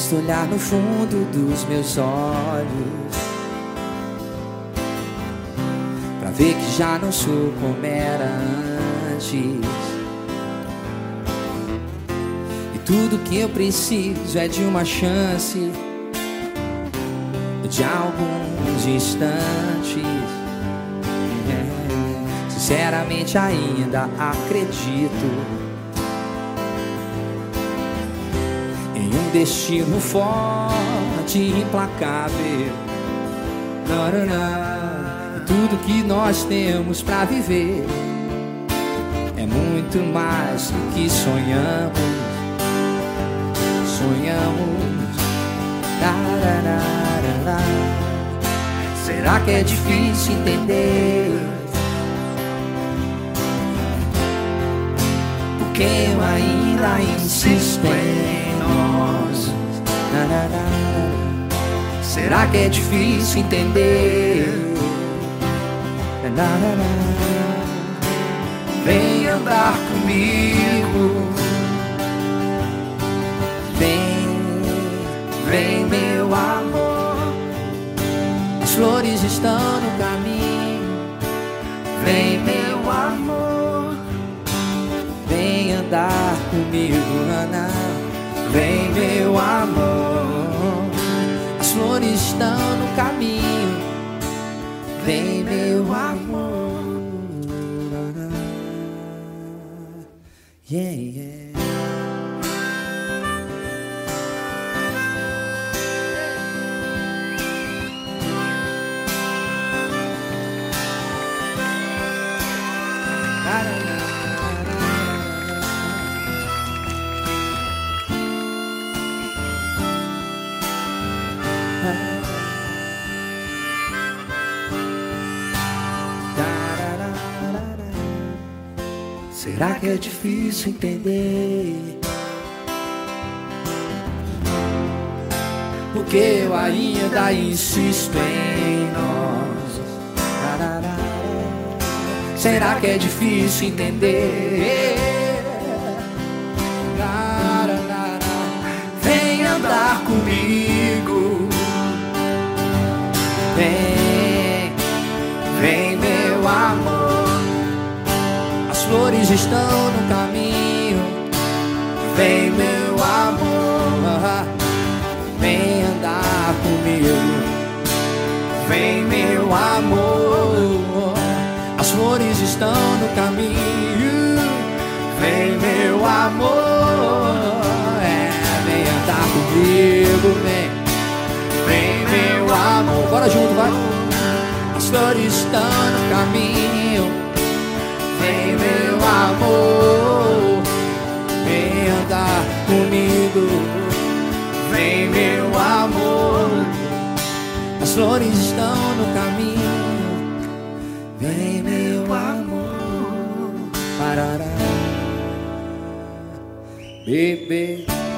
Basta olhar no fundo dos meus olhos pra ver que já não sou como era antes. E tudo que eu preciso é de uma chance, de alguns instantes. Sinceramente ainda acredito em um destino forte e implacável. E tudo que nós temos pra viver é muito mais do que sonhamos. Será que é difícil entender? Porque eu ainda insisto em nós. Será que é difícil entender? Vem andar comigo. Vem meu amor. As flores estão no caminho. Vem meu amor. Vem andar comigo, Ana. Vem meu amor. As flores estão no caminho. Vem meu amor. Yeah, yeah. Será que é difícil entender? Porque eu ainda insisto em nós. Será que é difícil entender? Vem andar comigo. Vem meu amor. As flores estão no caminho. Vem meu amor. Vem andar comigo. Vem meu amor. As flores estão no caminho. Vem meu amor. Vem andar comigo. Vem meu amor. Bora junto, vai. As flores estão no caminho. Vem meu amor. Vem andar comigo. Vem meu amor. As flores estão no caminho. Vem meu amor. Parará. Bebê.